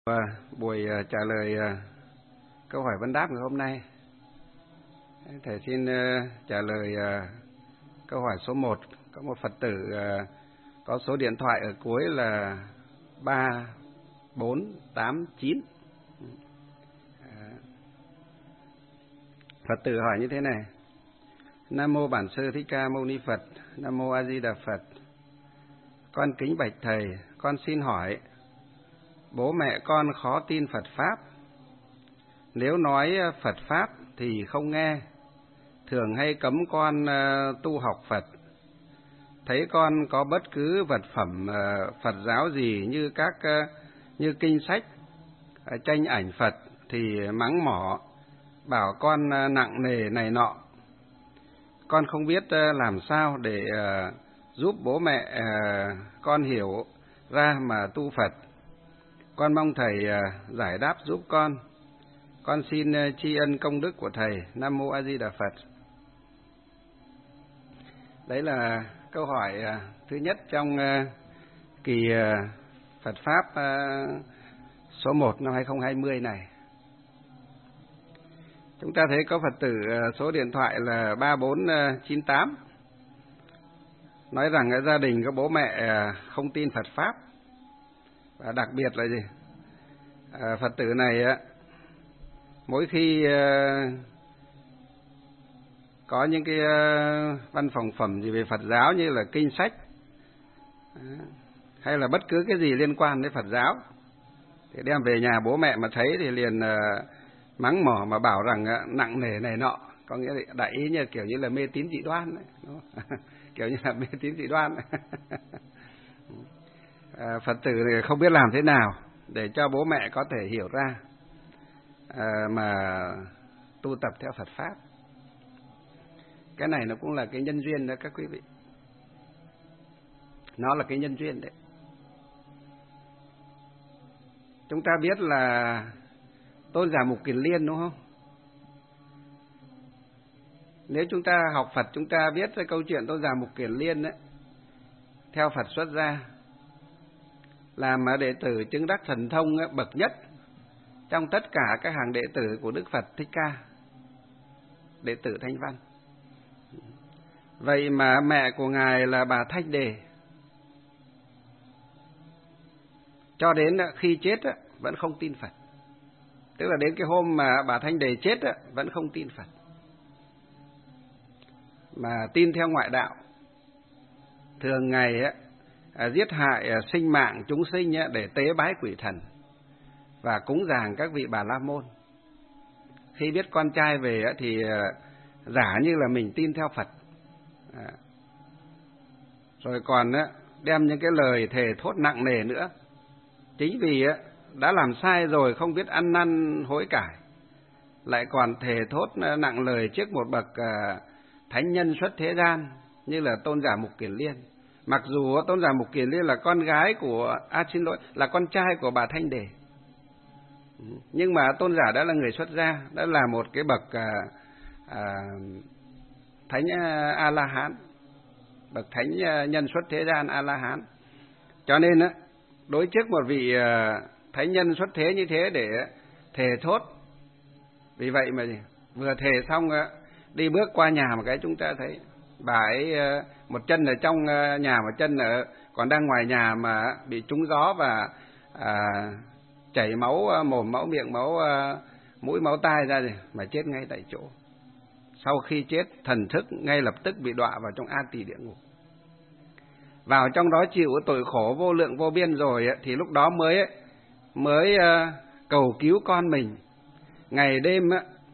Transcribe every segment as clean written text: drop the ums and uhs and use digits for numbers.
Buổi trả lời câu hỏi vấn đáp ngày hôm nay. Thầy xin trả lời câu hỏi số 1. Có một Phật tử có số điện thoại ở cuối là 3489. Phật tử hỏi như thế này: Nam mô Bản Sư Thích Ca Mâu Ni Phật. Nam mô A Di Đà Phật. Con kính bạch thầy, con xin hỏi, bố mẹ con khó tin Phật Pháp. Nếu nói Phật Pháp thì không nghe, thường hay cấm con tu học Phật. Thấy con có bất cứ vật phẩm Phật giáo gì như kinh sách, tranh ảnh Phật thì mắng mỏ, bảo con nặng nề này nọ. Con không biết làm sao để giúp bố mẹ con hiểu ra mà tu Phật. Con mong thầy giải đáp giúp con. Con xin tri ân công đức của thầy. Nam mô A Di Đà Phật. Đấy là câu hỏi thứ nhất trong kỳ Phật Pháp số 1 năm 2020 này. Chúng ta thấy có Phật tử số điện thoại là 3498 nói rằng ở gia đình có bố mẹ không tin Phật Pháp. Và đặc biệt là gì? Phật tử này mỗi khi có những cái văn phòng phẩm gì về Phật giáo như là kinh sách hay là bất cứ cái gì liên quan đến Phật giáo thì đem về nhà bố mẹ mà thấy thì liền mắng mỏ mà bảo rằng nặng nề này nọ, có nghĩa là đại ý như kiểu như là mê tín dị đoan đấy, đúng không? Kiểu như là mê tín dị đoan. Phật tử thì không biết làm thế nào để cho bố mẹ có thể hiểu ra mà tu tập theo Phật Pháp. Cái này nó cũng là cái nhân duyên đó các quý vị. Nó là cái nhân duyên đấy. Chúng ta biết là Tôn giả Mục Kiền Liên, đúng không? Nếu chúng ta học Phật, chúng ta biết cái câu chuyện Tôn giả Mục Kiền Liên đấy, theo Phật xuất gia, làm đệ tử chứng đắc thần thông bậc nhất trong tất cả các hàng đệ tử của Đức Phật Thích Ca, đệ tử Thanh Văn. Vậy mà mẹ của Ngài là bà Thanh Đề, cho đến khi chết vẫn không tin Phật. Tức là đến cái hôm mà bà Thanh Đề chết vẫn không tin Phật, mà tin theo ngoại đạo. Thường ngày giết hại sinh mạng chúng sinh để tế bái quỷ thần và cúng dường các vị Bà La Môn. Khi biết con trai về thì giả như là mình tin theo Phật, rồi còn đem những cái lời thề thốt nặng nề nữa. Chính vì đã làm sai rồi không biết ăn năn hối cải, lại còn thề thốt nặng lời trước một bậc thánh nhân xuất thế gian như là Tôn giả Mục Kiền Liên. Mặc dù Tôn giả Mục Kiền Liên là con gái của là con trai của bà Thanh Đề, nhưng mà tôn giả đã là người xuất gia, đã là một cái bậc thánh A La Hán, bậc thánh nhân xuất thế gian A La Hán. Cho nên đối trước một vị thánh nhân xuất thế như thế để thề thốt. Vì vậy mà vừa thề xong đi bước qua nhà một cái, chúng ta thấy bà ấy một chân ở trong nhà, một chân còn đang ngoài nhà mà bị trúng gió và chảy máu mồm, máu miệng, máu mũi, máu tai ra rồi mà chết ngay tại chỗ. Sau khi chết, thần thức ngay lập tức bị đọa vào trong A Tỳ địa ngục. Vào trong đó chịu tội khổ vô lượng vô biên rồi thì lúc đó mới cầu cứu con mình, ngày đêm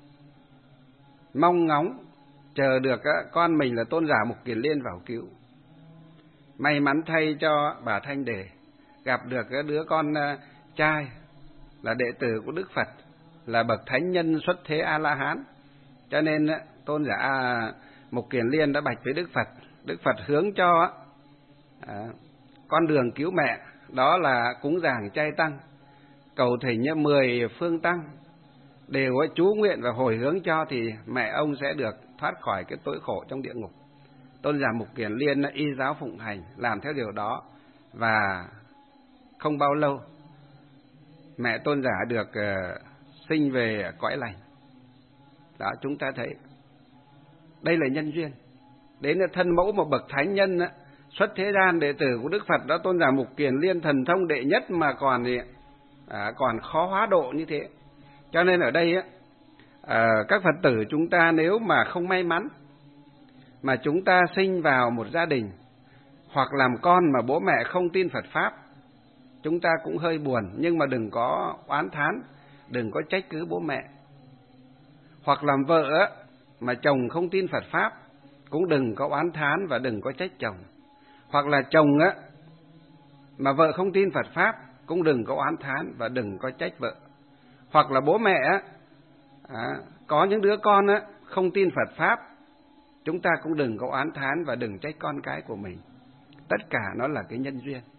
mong ngóng chờ được con mình là Tôn giả Mục Kiền Liên vào cứu. May mắn thay cho bà Thanh Đề gặp được cái đứa con trai là đệ tử của Đức Phật, là bậc thánh nhân xuất thế A La Hán. Cho nên Tôn giả Mục Kiền Liên đã bạch với Đức Phật. Đức Phật hướng cho con đường cứu mẹ, đó là cúng dường chay tăng, cầu thỉnh 10 phương tăng đều chú nguyện và hồi hướng cho, thì mẹ ông sẽ được thoát khỏi cái tối khổ trong địa ngục. Tôn giả Mục Kiền Liên y giáo phụng hành, làm theo điều đó, và không bao lâu mẹ tôn giả được sinh về cõi lành. Đó, chúng ta thấy đây là nhân duyên. Đến là thân mẫu một bậc thánh nhân á, xuất thế gian đệ tử của Đức Phật đó, tôn giả Mục Kiền Liên thần thông đệ nhất mà còn khó hóa độ như thế. Cho nên ở đây á, các Phật tử chúng ta nếu mà không may mắn mà chúng ta sinh vào một gia đình hoặc làm con mà bố mẹ không tin Phật Pháp, chúng ta cũng hơi buồn, nhưng mà đừng có oán thán, đừng có trách cứ bố mẹ. Hoặc làm vợ á, mà chồng không tin Phật Pháp, cũng đừng có oán thán và đừng có trách chồng. Hoặc là chồng á, mà vợ không tin Phật Pháp, cũng đừng có oán thán và đừng có trách vợ. Hoặc là bố mẹ á, có những đứa con á, không tin Phật Pháp, chúng ta cũng đừng có oán thán và đừng trách con cái của mình. Tất cả nó là cái nhân duyên.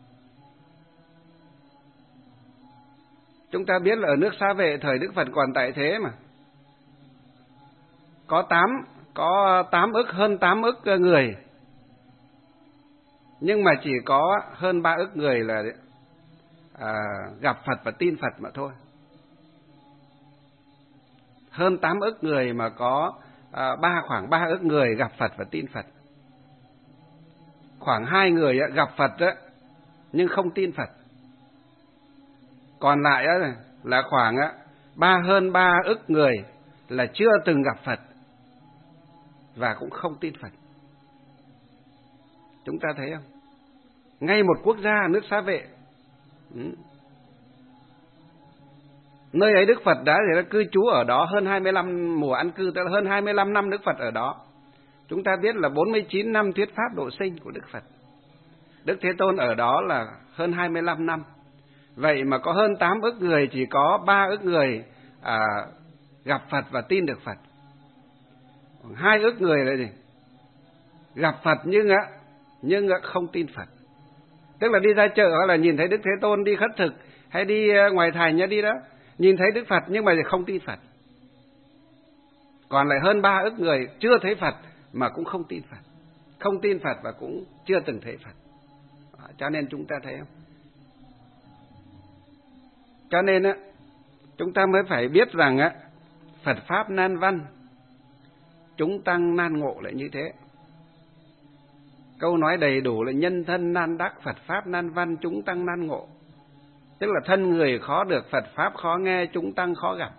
Chúng ta biết là ở nước Xá Vệ thời Đức Phật còn tại thế mà, có 8 ức, hơn 8 ức người, nhưng mà chỉ có hơn 3 ức người là gặp Phật và tin Phật mà thôi. Hơn 8 ức người mà có khoảng 3 ức người gặp Phật và tin Phật. Khoảng 2 người gặp Phật đó, nhưng không tin Phật. Còn lại là khoảng hơn 3 ức người là chưa từng gặp Phật và cũng không tin Phật. Chúng ta thấy không? Ngay một quốc gia nước Xá Vệ, nơi ấy Đức Phật đã cư trú ở đó hơn 25 mùa an cư, tức là hơn 25 năm Đức Phật ở đó. Chúng ta biết là 49 năm thuyết pháp độ sinh của Đức Phật. Đức Thế Tôn ở đó là hơn 25 năm. Vậy mà có hơn 8 ức người, chỉ có 3 ức người gặp Phật và tin được Phật. 2 ức người là gì? Gặp Phật nhưng không tin Phật. Tức là đi ra chợ hoặc là nhìn thấy Đức Thế Tôn đi khất thực hay đi ngoài thành đi đó, nhìn thấy Đức Phật nhưng mà không tin Phật. Còn lại hơn 3 ức người chưa thấy Phật mà cũng không tin Phật. Không tin Phật và cũng chưa từng thấy Phật. Cho nên chúng ta thấy không? Cho nên chúng ta mới phải biết rằng Phật Pháp nan văn, chúng tăng nan ngộ lại như thế. Câu nói đầy đủ là nhân thân nan đắc, Phật Pháp nan văn, chúng tăng nan ngộ. Tức là thân người khó được, Phật Pháp khó nghe, chúng tăng khó gặp.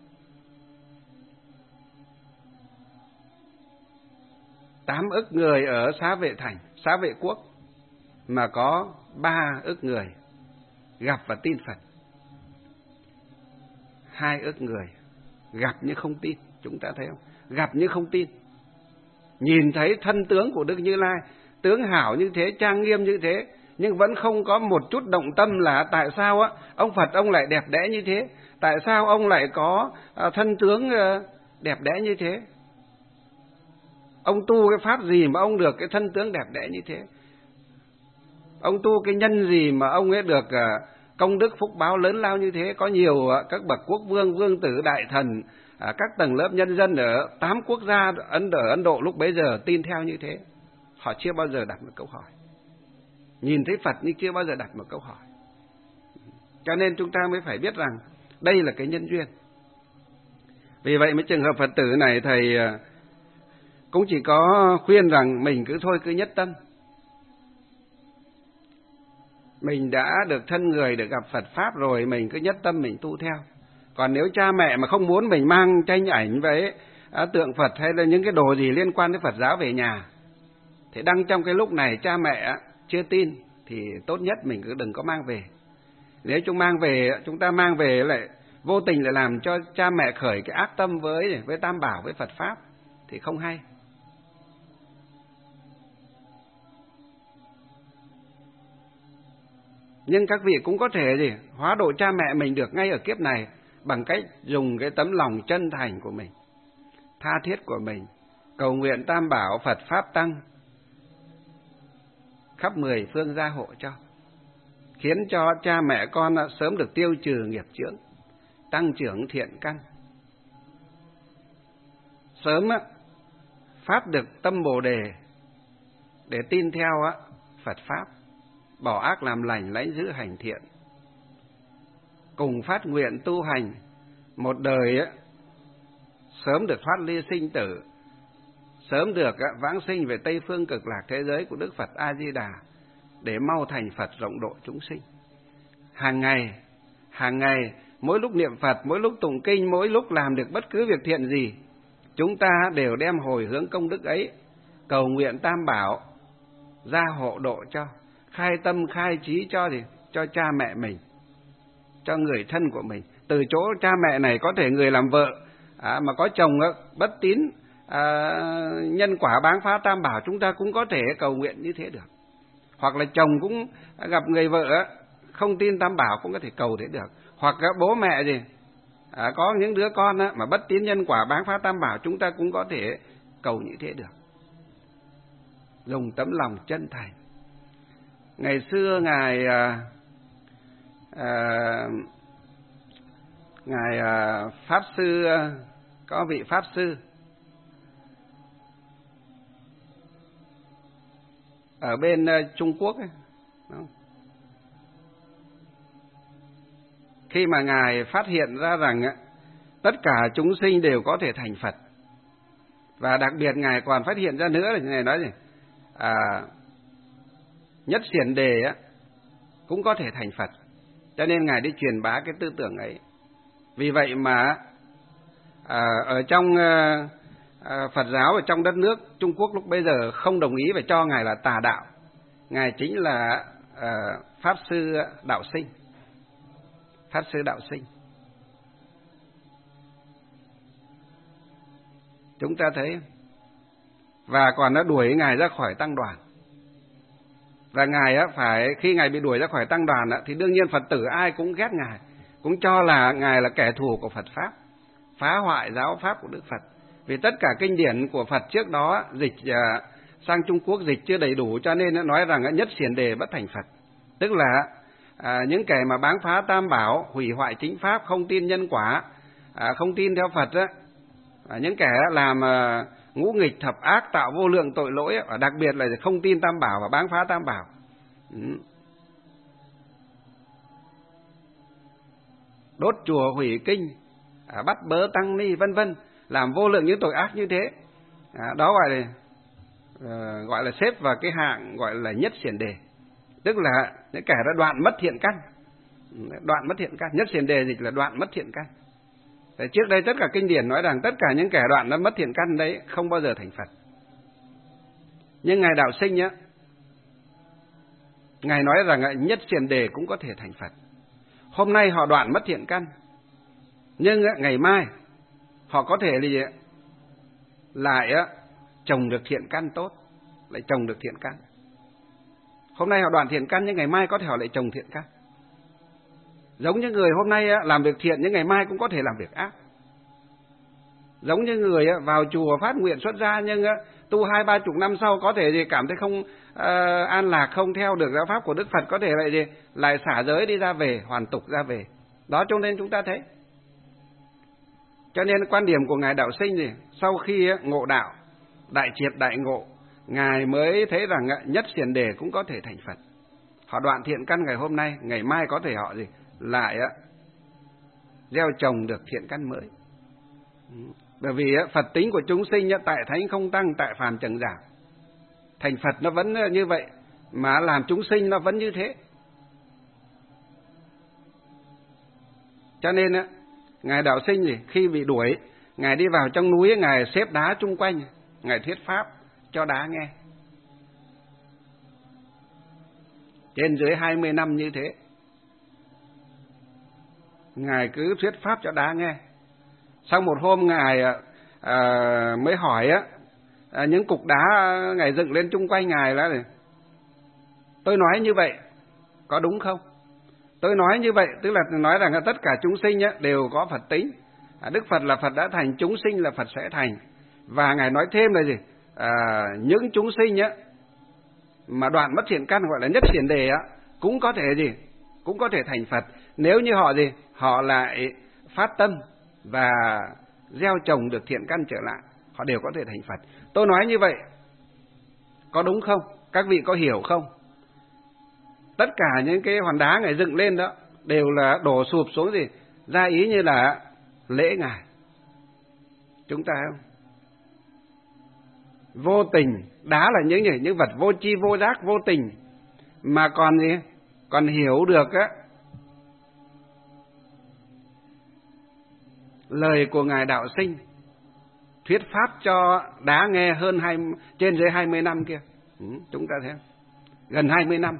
Tám ức người ở Xá Vệ Thành, Xá Vệ Quốc, mà có 3 ức người gặp và tin Phật. 2 ức người gặp nhưng không tin. Chúng ta thấy không? Gặp nhưng không tin. Nhìn thấy thân tướng của Đức Như Lai, tướng hảo như thế, trang nghiêm như thế, nhưng vẫn không có một chút động tâm là tại sao ông Phật ông lại đẹp đẽ như thế, tại sao ông lại có thân tướng đẹp đẽ như thế, ông tu cái pháp gì mà ông được cái thân tướng đẹp đẽ như thế, ông tu cái nhân gì mà ông ấy được công đức phúc báo lớn lao như thế. Có nhiều các bậc quốc vương, vương tử, đại thần, các tầng lớp nhân dân ở 8 quốc gia ở Ấn Độ lúc bấy giờ tin theo như thế. Họ chưa bao giờ đặt một câu hỏi. Nhìn thấy Phật nhưng chưa bao giờ đặt một câu hỏi. Cho nên chúng ta mới phải biết rằng đây là cái nhân duyên. Vì vậy mấy trường hợp Phật tử này thầy cũng chỉ có khuyên rằng mình cứ nhất tâm. Mình đã được thân người, được gặp Phật Pháp rồi, mình cứ nhất tâm mình tu theo. Còn nếu cha mẹ mà không muốn mình mang tranh ảnh với tượng Phật hay là những cái đồ gì liên quan đến Phật giáo về nhà, thì đăng trong cái lúc này cha mẹ chưa tin thì tốt nhất mình cứ đừng có mang về. Nếu chúng ta mang về lại vô tình lại làm cho cha mẹ khởi cái ác tâm với Tam Bảo, với Phật Pháp thì không hay. Nhưng các vị cũng có thể hóa độ cha mẹ mình được ngay ở kiếp này bằng cách dùng cái tấm lòng chân thành của mình, tha thiết của mình, cầu nguyện Tam Bảo, Phật Pháp Tăng khắp 10 phương gia hộ cho, khiến cho cha mẹ con sớm được tiêu trừ nghiệp chướng, tăng trưởng thiện căn, sớm phát được tâm Bồ Đề để tin theo Phật Pháp, bỏ ác làm lành, lãnh giữ hành thiện. cùng phát nguyện tu hành một đời sớm được thoát ly sinh tử, sớm được vãng sinh về Tây phương cực lạc thế giới của Đức Phật A Di Đà, để mau thành Phật rộng độ chúng sinh. Hàng ngày, mỗi lúc niệm Phật, mỗi lúc tụng kinh, mỗi lúc làm được bất cứ việc thiện gì, chúng ta đều đem hồi hướng công đức ấy, cầu nguyện Tam Bảo gia hộ độ cho, khai tâm khai trí cho cha mẹ mình, cho người thân của mình. Từ chỗ cha mẹ này có thể người làm vợ mà có chồng bất tín, nhân quả báng phá Tam Bảo, chúng ta cũng có thể cầu nguyện như thế được. Hoặc là chồng cũng gặp người vợ không tin Tam Bảo cũng có thể cầu thế được. Hoặc bố mẹ có những đứa con mà bất tín nhân quả báng phá Tam Bảo, chúng ta cũng có thể cầu như thế được. Dùng tấm lòng chân thành. Ngày xưa ngài pháp sư, có vị pháp sư ở bên Trung Quốc ấy, khi mà ngài phát hiện ra rằng tất cả chúng sinh đều có thể thành Phật, và đặc biệt ngài còn phát hiện ra nữa là ngài nói gì, Nhất Xiển Đề cũng có thể thành Phật, cho nên ngài đi truyền bá cái tư tưởng ấy. Vì vậy mà ở trong Phật giáo ở trong đất nước Trung Quốc lúc bây giờ không đồng ý và cho ngài là tà đạo. Ngài chính là pháp sư đạo sinh. Pháp sư đạo sinh. Chúng ta thấy, và còn nó đuổi ngài ra khỏi tăng đoàn. Và ngài phải, khi ngài bị đuổi ra khỏi tăng đoàn thì đương nhiên Phật tử ai cũng ghét ngài, cũng cho là ngài là kẻ thù của Phật pháp, phá hoại giáo pháp của Đức Phật. Vì tất cả kinh điển của Phật trước đó dịch sang Trung Quốc dịch chưa đầy đủ, cho nên nó nói rằng Nhất Xiển Đề bất thành Phật. Tức là những kẻ mà báng phá Tam Bảo, hủy hoại chính pháp, không tin nhân quả, không tin theo Phật những kẻ làm ngũ nghịch thập ác, tạo vô lượng tội lỗi, và đặc biệt là không tin Tam Bảo và báng phá Tam Bảo. Đốt chùa, hủy kinh, bắt bớ tăng ni, vân vân, làm vô lượng những tội ác như thế. Đó gọi là xếp vào cái hạng gọi là Nhất Xiển Đề, tức là những kẻ đã đoạn mất thiện căn. Đoạn mất thiện căn, Nhất Xiển Đề dịch là đoạn mất thiện căn. Trước đây tất cả kinh điển nói rằng tất cả những kẻ đoạn đã mất thiện căn đấy không bao giờ thành Phật. Nhưng ngài đạo sinh ngài nói rằng Nhất Xiển Đề cũng có thể thành Phật. Hôm nay họ đoạn mất thiện căn, nhưng ngày mai họ có thể lại trồng được thiện căn tốt, lại trồng được thiện căn. Hôm nay họ đoạn thiện căn, nhưng ngày mai có thể họ lại trồng thiện căn. Giống như người hôm nay làm việc thiện, nhưng ngày mai cũng có thể làm việc ác. Giống như người vào chùa phát nguyện xuất gia, nhưng tu 20-30 năm sau có thể cảm thấy không an lạc, không theo được giáo pháp của Đức Phật, có thể lại xả giới đi ra về, hoàn tục ra về. Đó, cho nên chúng ta thấy. Cho nên quan điểm của ngài đạo sinh sau khi ngộ đạo, đại triệt đại ngộ, ngài mới thấy rằng Nhất Xiển Đề cũng có thể thành Phật. Họ đoạn thiện căn ngày hôm nay, ngày mai có thể họ lại gieo trồng được thiện căn mới. Bởi vì Phật tính của chúng sinh tại thánh không tăng, tại phàm trần giảm. Thành Phật nó vẫn như vậy, mà làm chúng sinh nó vẫn như thế. Cho nên ngài đạo sinh khi bị đuổi, ngài đi vào trong núi, ngài xếp đá chung quanh, ngài thuyết pháp cho đá nghe. Trên dưới 20 năm như thế, ngài cứ thuyết pháp cho đá nghe. Sau một hôm ngài mới hỏi những cục đá ngài dựng lên chung quanh ngài là tôi nói như vậy có đúng không? Tôi nói như vậy tức là nói rằng tất cả chúng sinh đều có Phật tính. Đức Phật là Phật đã thành, chúng sinh là Phật sẽ thành. Và ngài nói thêm là những chúng sinh mà đoạn mất thiện căn gọi là Nhất Xiển Đề cũng có thể cũng có thể thành Phật, nếu như họ lại phát tâm và gieo trồng được thiện căn trở lại, họ đều có thể thành Phật. Tôi nói như vậy có đúng không? Các vị có hiểu không? Tất cả những cái hòn đá ngài dựng lên đó đều là đổ sụp xuống gì? Ra ý như là lễ Ngài. Chúng ta không? Vô tình, đá là những vật vô tri vô giác, vô tình, mà còn gì? Còn hiểu được á lời của Ngài Đạo Sinh thuyết pháp cho đá nghe hơn trên dưới 20 năm kia. Chúng ta thấy không? Gần 20 năm.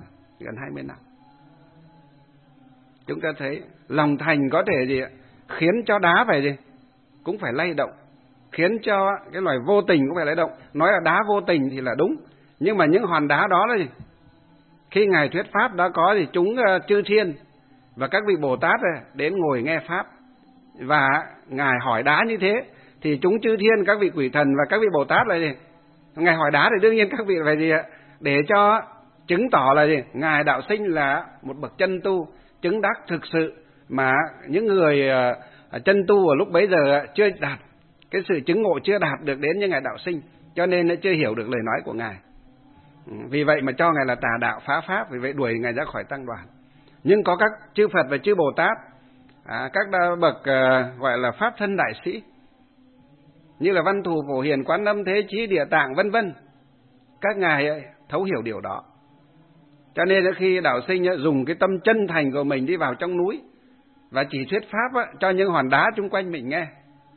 Chúng ta thấy lòng thành có thể gì khiến cho đá phải gì? Cũng phải lay động. Khiến cho cái loài vô tình cũng phải lay động. Nói là đá vô tình thì là đúng. Nhưng mà những hòn đá đó là gì? Khi Ngài thuyết pháp đã có thì chúng chư thiên và các vị Bồ Tát đến ngồi nghe pháp. Và Ngài hỏi đá như thế thì chúng chư thiên, các vị quỷ thần và các vị Bồ Tát là gì? Ngài hỏi đá thì đương nhiên các vị phải gì ạ? Để cho chứng tỏ là gì? Ngài Đạo Sinh là một bậc chân tu, chứng đắc thực sự, mà những người chân tu ở lúc bấy giờ chưa đạt cái sự chứng ngộ, chưa đạt được đến như Ngài Đạo Sinh, cho nên nó chưa hiểu được lời nói của Ngài. Vì vậy mà cho Ngài là tà đạo phá pháp, vì vậy đuổi Ngài ra khỏi tăng đoàn. Nhưng có các chư Phật và chư Bồ Tát, các bậc gọi là pháp thân đại sĩ, như là Văn Thù, Phổ Hiền, Quán Âm, Thế Chí, Địa Tạng vân vân, các ngài thấu hiểu điều đó. Cho nên khi Đạo Sinh dùng cái tâm chân thành của mình đi vào trong núi và chỉ thuyết pháp cho những hòn đá chung quanh mình nghe.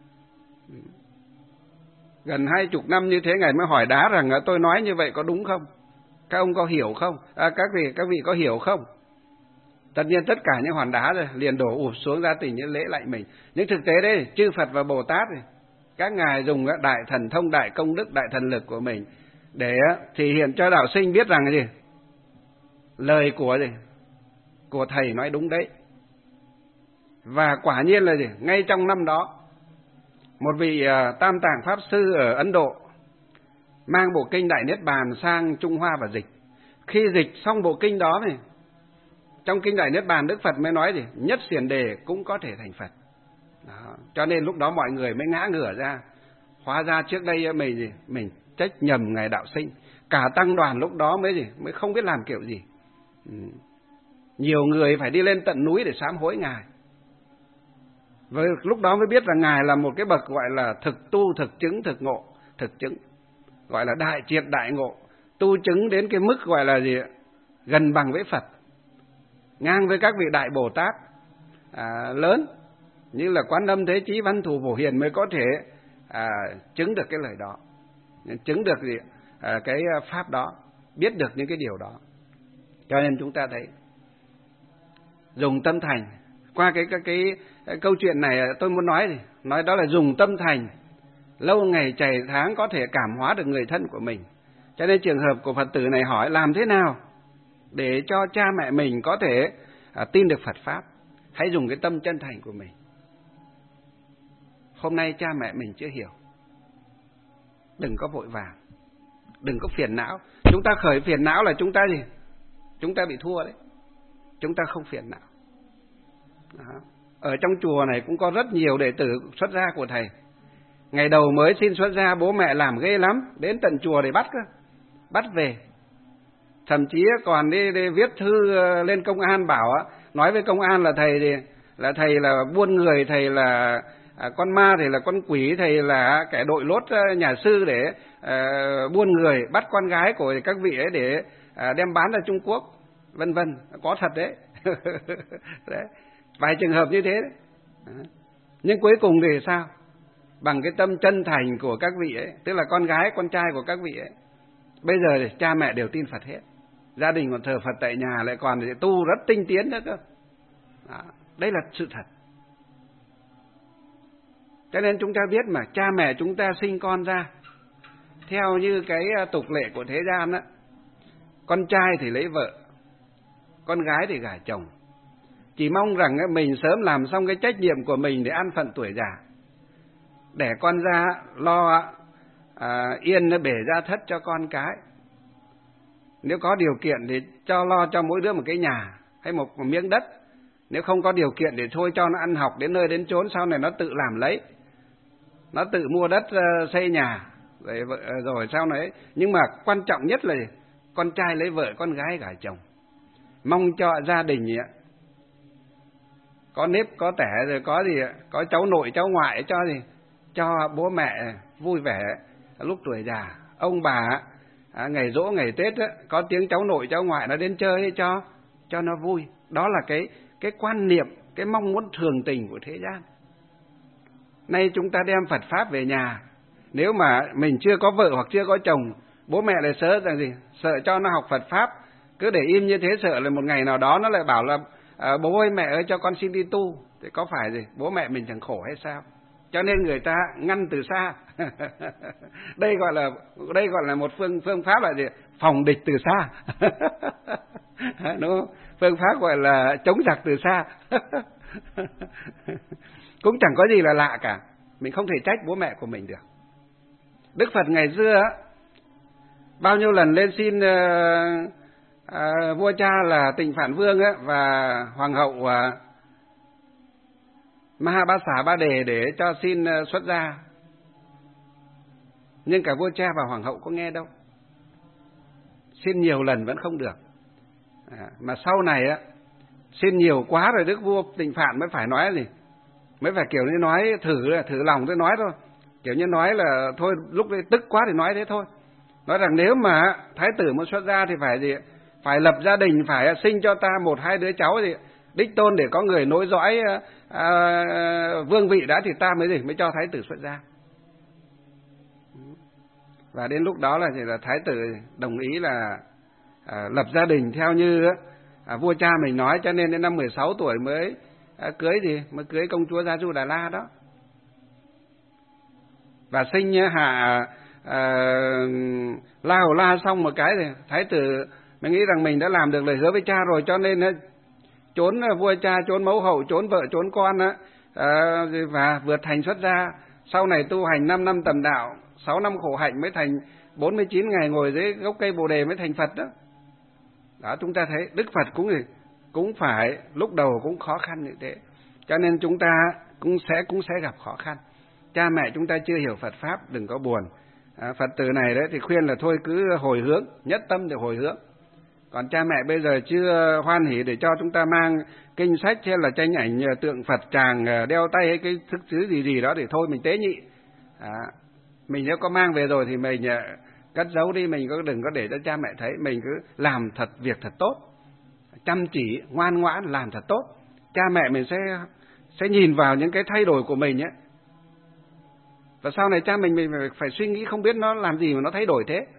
Gần 20 năm như thế, Ngài mới hỏi đá rằng tôi nói như vậy có đúng không? Các ông có hiểu không? Các vị có hiểu không? Tất nhiên tất cả những hòn đá rồi liền đổ ụp xuống ra tình như lễ lại mình. Nhưng thực tế đây, chư Phật và Bồ Tát này, các ngài dùng đại thần thông, đại công đức, đại thần lực của mình để thể hiện cho Đạo Sinh biết rằng gì? Lời của thầy nói đúng đấy. Và quả nhiên là gì? Ngay trong năm đó, một vị Tam Tạng Pháp Sư ở Ấn Độ mang bộ kinh Đại Niết Bàn sang Trung Hoa và dịch. Khi dịch xong bộ kinh đó này, trong kinh Đại Niết Bàn Đức Phật mới nói gì? Nhất xiển đề cũng có thể thành Phật. Đó. Cho nên lúc đó mọi người mới ngã ngửa ra. Hóa ra trước đây mình trách nhầm Ngài Đạo Sinh. Cả tăng đoàn lúc đó mới không biết làm kiểu gì. Nhiều người phải đi lên tận núi để sám hối Ngài. Và lúc đó mới biết là Ngài là một cái bậc gọi là thực tu, thực chứng, thực ngộ, thực chứng. Gọi là đại triệt đại ngộ. Tu chứng đến cái mức gọi là gì? Gần bằng với Phật. Ngang với các vị đại Bồ Tát lớn như là Quán Âm, Thế Chí, Văn Thù, Phổ Hiền mới có thể chứng được cái lời đó, chứng được cái pháp đó, biết được những cái điều đó. Cho nên chúng ta thấy dùng tâm thành. Qua cái câu chuyện này tôi muốn nói đó là dùng tâm thành, lâu ngày chày tháng có thể cảm hóa được người thân của mình. Cho nên trường hợp của Phật tử này hỏi làm thế nào để cho cha mẹ mình có thể tin được Phật Pháp. Hãy dùng cái tâm chân thành của mình. Hôm nay cha mẹ mình chưa hiểu, đừng có vội vàng, đừng có phiền não. Chúng ta khởi phiền não là chúng ta gì? Chúng ta bị thua đấy. Chúng ta không phiền não. Đó. Ở trong chùa này cũng có rất nhiều đệ tử xuất gia của thầy. Ngày đầu mới xin xuất gia, bố mẹ làm ghê lắm, đến tận chùa để bắt về. Thậm chí còn đi viết thư lên công an bảo, nói với công an là thầy là buôn người, thầy là con ma, thầy là con quỷ, thầy là kẻ đội lốt nhà sư để buôn người, bắt con gái của các vị ấy để đem bán ra Trung Quốc, vân vân. Có thật đấy. Đấy. Vài trường hợp như thế đấy. Nhưng cuối cùng thì sao? Bằng cái tâm chân thành của các vị ấy, tức là con gái, con trai của các vị ấy, bây giờ thì cha mẹ đều tin Phật hết. Gia đình còn thờ Phật tại nhà, lại còn tu rất tinh tiến nữa cơ. Đó. Đây là sự thật. Cho nên chúng ta biết mà, cha mẹ chúng ta sinh con ra theo như cái tục lệ của thế gian á, con trai thì lấy vợ, con gái thì gả chồng. Chỉ mong rằng mình sớm làm xong cái trách nhiệm của mình để an phận tuổi già, để con ra lo yên bể gia thất cho con cái. Nếu có điều kiện thì lo cho mỗi đứa một cái nhà hay một miếng đất. Nếu không có điều kiện thì thôi cho nó ăn học đến nơi đến chốn, sau này nó tự làm lấy, nó tự mua đất xây nhà rồi sau này. Nhưng mà quan trọng nhất là con trai lấy vợ, con gái gả chồng. Mong cho gia đình có nếp có tẻ rồi có gì, có cháu nội cháu ngoại cho gì, cho bố mẹ vui vẻ lúc tuổi già. Ông bà ngày giỗ ngày Tết có tiếng cháu nội cháu ngoại nó đến chơi cho nó vui. Đó là cái quan niệm, cái mong muốn thường tình của thế gian. Nay chúng ta đem Phật pháp về nhà, nếu mà mình chưa có vợ hoặc chưa có chồng, bố mẹ lại sợ rằng gì? Sợ cho nó học Phật pháp, cứ để im như thế, sợ là một ngày nào đó nó lại bảo là bố ơi mẹ ơi cho con xin đi tu, thì có phải gì bố mẹ mình chẳng khổ hay sao? Cho nên người ta ngăn từ xa. Đây gọi là một phương pháp là gì? Phòng địch từ xa. Đúng không? Phương pháp gọi là chống giặc từ xa. Cũng chẳng có gì là lạ cả, mình không thể trách bố mẹ của mình được. Đức Phật ngày xưa bao nhiêu lần lên xin vua cha là Tịnh Phạn Vương và hoàng hậu Mahabasa Ba Đề để cho xin xuất gia, nhưng cả vua cha và hoàng hậu có nghe đâu. Xin nhiều lần vẫn không được. Mà sau này xin nhiều quá rồi Đức vua Tịnh Phạn mới phải nói gì, mới phải kiểu như nói thử lòng tôi nói thôi, kiểu như nói là thôi lúc đấy tức quá thì nói thế thôi. Nói rằng nếu mà thái tử muốn xuất gia thì phải gì, phải lập gia đình, phải sinh cho ta 1-2 đứa cháu gì đích tôn để có người nối dõi vương vị đã thì ta mới cho thái tử xuất gia. Và đến lúc đó là thái tử đồng ý là lập gia đình theo như vua cha mình nói, cho nên đến năm 16 tuổi mới mới cưới công chúa Gia Du Đà La đó. Và sinh hạ La Hầu La xong một cái thì thái tử mình nghĩ rằng mình đã làm được lời hứa với cha rồi, cho nên trốn vua cha, trốn mẫu hậu, trốn vợ, trốn con và vượt thành xuất gia. Sau này tu hành 5 năm tầm đạo, 6 năm khổ hạnh mới thành, 49 ngày ngồi dưới gốc cây Bồ Đề mới thành Phật đó. Đó, chúng ta thấy Đức Phật cũng phải lúc đầu cũng khó khăn như thế, cho nên chúng ta cũng sẽ gặp khó khăn. Cha mẹ chúng ta chưa hiểu Phật pháp đừng có buồn. Phật tử này đấy thì khuyên là thôi cứ hồi hướng, nhất tâm để hồi hướng. Còn cha mẹ bây giờ chưa hoan hỉ để cho chúng ta mang kinh sách hay là tranh ảnh tượng Phật tràng đeo tay hay cái thức thứ gì đó để thôi mình tế nhị. Mình nếu có mang về rồi thì mình cất giấu đi, mình đừng có để cho cha mẹ thấy. Mình cứ làm việc thật tốt, chăm chỉ ngoan ngoãn làm thật tốt. Cha mẹ mình sẽ nhìn vào những cái thay đổi của mình ấy. Và sau này cha mình phải suy nghĩ không biết nó làm gì mà nó thay đổi thế.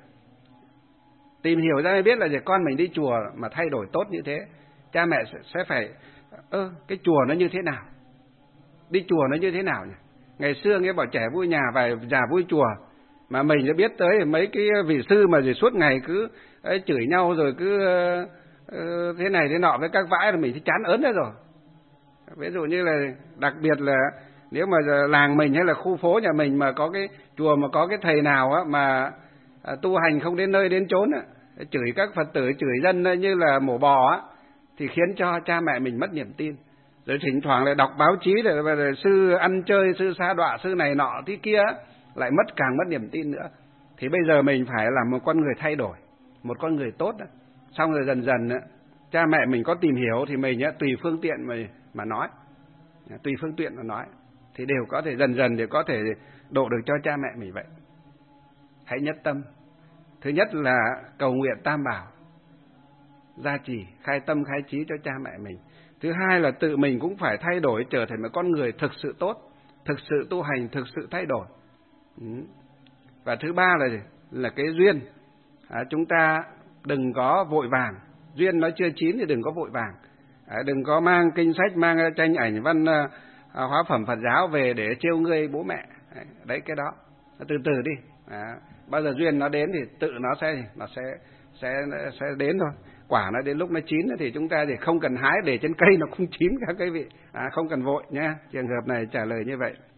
Tìm hiểu ra mới biết là con mình đi chùa mà thay đổi tốt như thế. Cha mẹ sẽ phải cái chùa nó như thế nào, đi chùa nó như thế nào nhỉ? Ngày xưa nghe bảo trẻ vui nhà và già vui chùa, mà mình đã biết tới mấy cái vị sư mà suốt ngày cứ chửi nhau rồi cứ thế này thế nọ với các vãi, là mình thấy chán ớn đấy rồi. Ví dụ như là đặc biệt là nếu mà làng mình hay là khu phố nhà mình mà có cái chùa mà có cái thầy nào mà tu hành không đến nơi đến chốn chửi các Phật tử, chửi dân như là mổ bò thì khiến cho cha mẹ mình mất niềm tin. Rồi thỉnh thoảng lại đọc báo chí để sư ăn chơi, sư sa đọa, sư này nọ tí kia, lại càng mất niềm tin nữa. Thì bây giờ mình phải làm một con người thay đổi, một con người tốt đó. Xong rồi dần dần cha mẹ mình có tìm hiểu thì mình tùy phương tiện mà nói, tùy phương tiện mà nói thì đều có thể dần dần để có thể độ được cho cha mẹ mình vậy. Hãy nhất tâm. Thứ nhất là cầu nguyện Tam Bảo gia trì, khai tâm khai trí cho cha mẹ mình. Thứ hai là tự mình cũng phải thay đổi, trở thành một con người thực sự tốt, thực sự tu hành, thực sự thay đổi. Và thứ ba là cái duyên. Chúng ta đừng có vội vàng, duyên nó chưa chín thì đừng có vội vàng. Đừng có mang kinh sách, mang tranh ảnh văn hóa phẩm Phật giáo về để trêu ngươi bố mẹ. Đấy, cái đó từ từ đi. Bao giờ duyên nó đến thì tự nó sẽ đến thôi. Quả nó đến lúc nó chín thì chúng ta thì không cần hái, để trên cây nó cũng chín các quý vị. Không cần vội nhé. Trường hợp này trả lời như vậy.